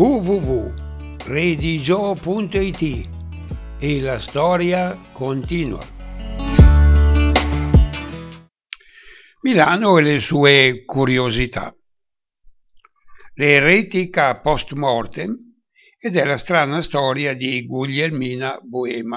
www.redigio.it e la storia continua. Milano e le sue curiosità. L'eretica post mortem ed è la strana storia di Guglielmina Boema.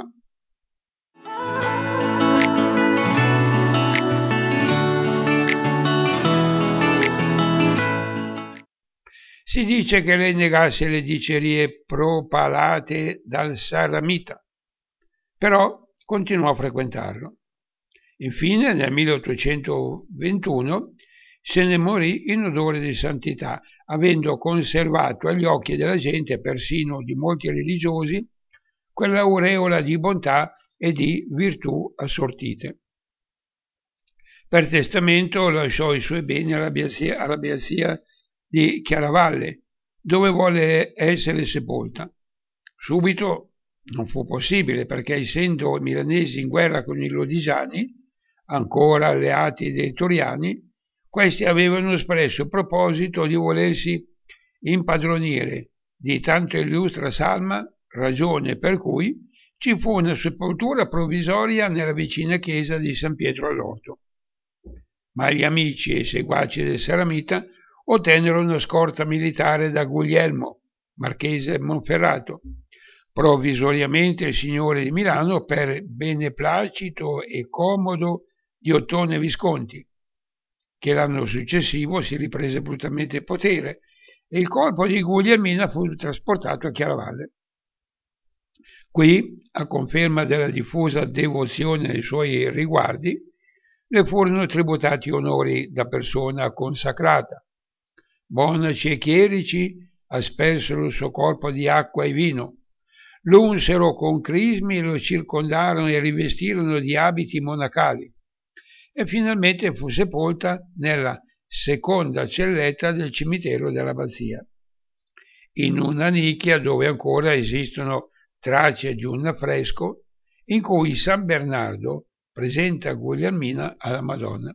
Si dice che lei negasse le dicerie propalate dal Saramita, però continuò a frequentarlo. Infine, nel 1821, se ne morì in odore di santità, avendo conservato agli occhi della gente, persino di molti religiosi, quell'aureola di bontà e di virtù assortite. Per testamento lasciò i suoi beni all'abbazia di Chiaravalle, dove volle essere sepolta. Subito non fu possibile perché, essendo i milanesi in guerra con i lodigiani, ancora alleati dei Toriani, questi avevano espresso il proposito di volersi impadronire di tanto illustra salma, ragione per cui ci fu una sepoltura provvisoria nella vicina chiesa di San Pietro all'Orto. Ma gli amici e i seguaci del Saramita ottennero una scorta militare da Guglielmo, marchese Monferrato, provvisoriamente il signore di Milano, per beneplacito e comodo di Ottone Visconti, che l'anno successivo si riprese brutalmente il potere e il corpo di Guglielmina fu trasportato a Chiaravalle. Qui, a conferma della diffusa devozione nei suoi riguardi, le furono tributati onori da persona consacrata. Monaci e chierici aspersero il suo corpo di acqua e vino, lo unsero con crismi e lo circondarono e rivestirono di abiti monacali, e finalmente fu sepolta nella seconda celletta del cimitero dell'abbazia, in una nicchia dove ancora esistono tracce di un affresco in cui San Bernardo presenta Guglielmina alla Madonna.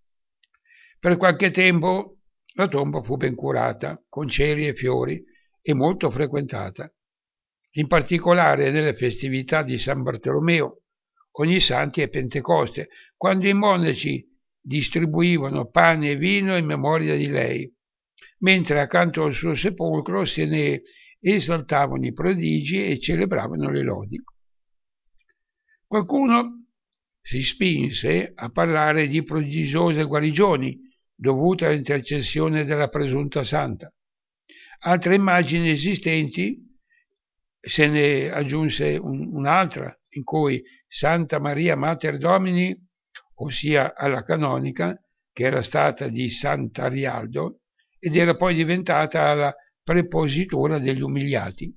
Per qualche tempo la tomba fu ben curata, con ceri e fiori, e molto frequentata, in particolare nelle festività di San Bartolomeo, Ognissanti e Pentecoste, quando i monaci distribuivano pane e vino in memoria di lei, mentre accanto al suo sepolcro se ne esaltavano i prodigi e celebravano le lodi. Qualcuno si spinse a parlare di prodigiose guarigioni dovute all'intercessione della presunta santa. Altre immagini esistenti, se ne aggiunse un'altra in cui Santa Maria Mater Domini, ossia alla canonica, che era stata di Sant'Arialdo ed era poi diventata la prepositura degli umiliati.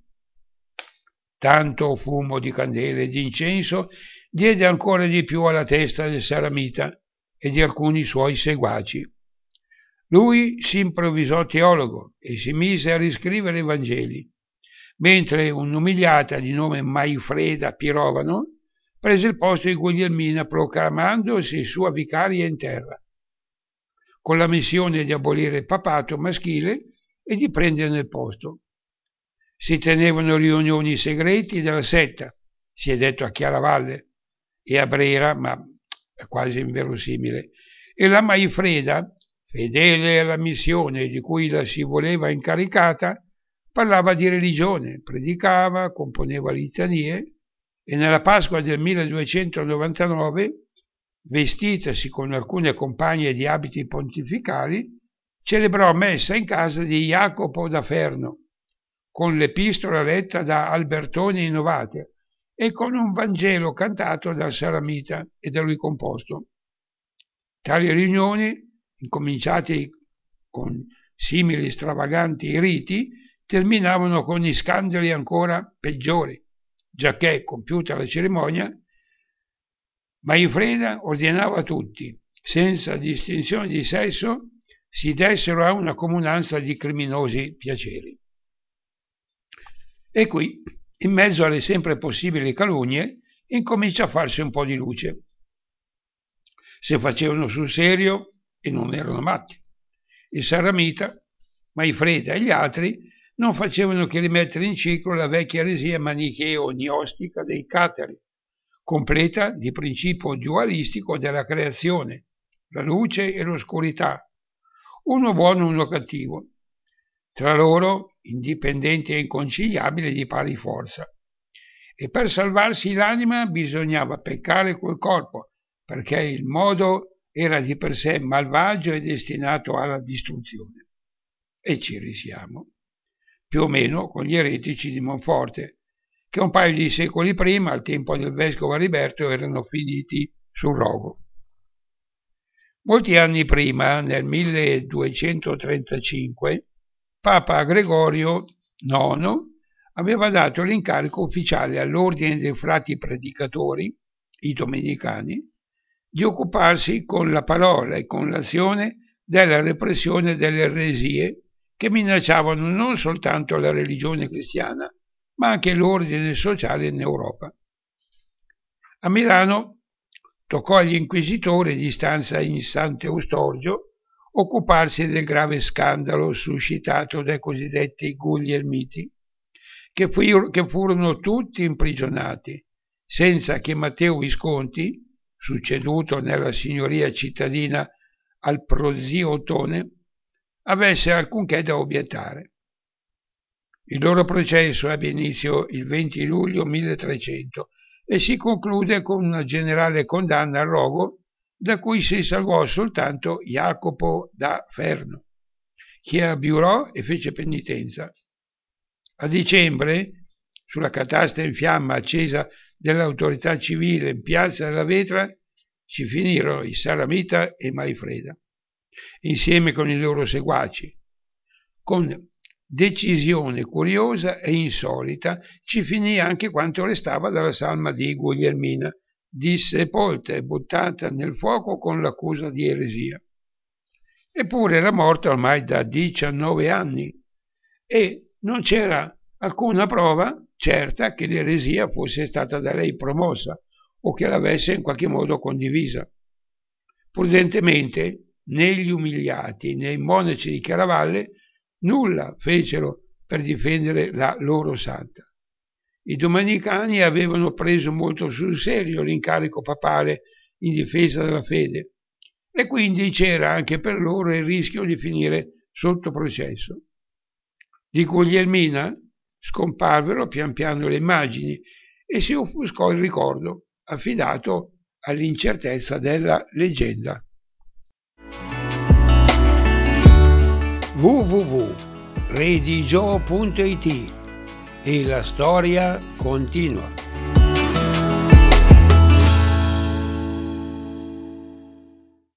Tanto fumo di candele e di incenso diede ancora di più alla testa del Saramita e di alcuni suoi seguaci. Lui si improvvisò teologo e si mise a riscrivere i Vangeli, mentre un'umiliata di nome Maifreda Pirovano prese il posto di Guglielmina, proclamandosi sua vicaria in terra, con la missione di abolire il papato maschile e di prenderne il posto. Si tenevano riunioni segreti della setta, si è detto a Chiaravalle e a Brera, ma è quasi inverosimile, e la Maifreda, fedele alla missione di cui la si voleva incaricata, parlava di religione, predicava, componeva litanie, e nella Pasqua del 1299, vestitasi con alcune compagne di abiti pontificali, celebrò messa in casa di Jacopo da Ferno, con l'epistola letta da Albertone in Novate e con un Vangelo cantato dal Saramita e da lui composto. Tali riunioni, incominciate con simili stravaganti riti, terminavano con scandali ancora peggiori, giacché, compiuta la cerimonia, Maifreda ordinava a tutti, senza distinzione di sesso, si dessero a una comunanza di criminosi piaceri. E qui, in mezzo alle sempre possibili calunnie, incomincia a farsi un po' di luce. Se facevano sul serio e non erano matti. Il Saramita, Maifreda e gli altri non facevano che rimettere in ciclo la vecchia eresia manicheo-gnostica dei catari, completa di principio dualistico della creazione, la luce e l'oscurità, uno buono e uno cattivo, tra loro indipendenti e inconciliabili di pari forza. E per salvarsi l'anima bisognava peccare col corpo, perché il modo era di per sé malvagio e destinato alla distruzione. E ci risiamo, più o meno con gli eretici di Monforte, che un paio di secoli prima, al tempo del vescovo Ariberto, erano finiti sul rogo. Molti anni prima, nel 1235, Papa Gregorio IX aveva dato l'incarico ufficiale all'ordine dei frati predicatori, i domenicani, di occuparsi con la parola e con l'azione della repressione delle eresie che minacciavano non soltanto la religione cristiana, ma anche l'ordine sociale in Europa. A Milano toccò agli inquisitori di stanza in Sant'Eustorgio occuparsi del grave scandalo suscitato dai cosiddetti guglielmiti, che furono tutti imprigionati, senza che Matteo Visconti, succeduto nella signoria cittadina al prozio Ottone, avesse alcunché da obiettare. Il loro processo ebbe inizio il 20 luglio 1300 e si conclude con una generale condanna al rogo, da cui si salvò soltanto Jacopo da Ferno, che abiurò e fece penitenza. A dicembre, sulla catasta in fiamma accesa dell'autorità civile in piazza della Vetra, ci finirono i Salamita e Maifreda, insieme con i loro seguaci. Con decisione curiosa e insolita ci finì anche quanto restava dalla salma di Guglielmina, dissepolta e buttata nel fuoco con l'accusa di eresia. Eppure era morta ormai da 19 anni e non c'era alcuna prova certa che l'eresia fosse stata da lei promossa o che l'avesse in qualche modo condivisa. Prudentemente né gli umiliati né i monaci di Chiaravalle nulla fecero per difendere la loro santa. I domenicani avevano preso molto sul serio l'incarico papale in difesa della fede e quindi c'era anche per loro il rischio di finire sotto processo. Di Guglielmina scomparvero pian piano le immagini e si offuscò il ricordo, affidato all'incertezza della leggenda. www.redigio.it e la storia continua.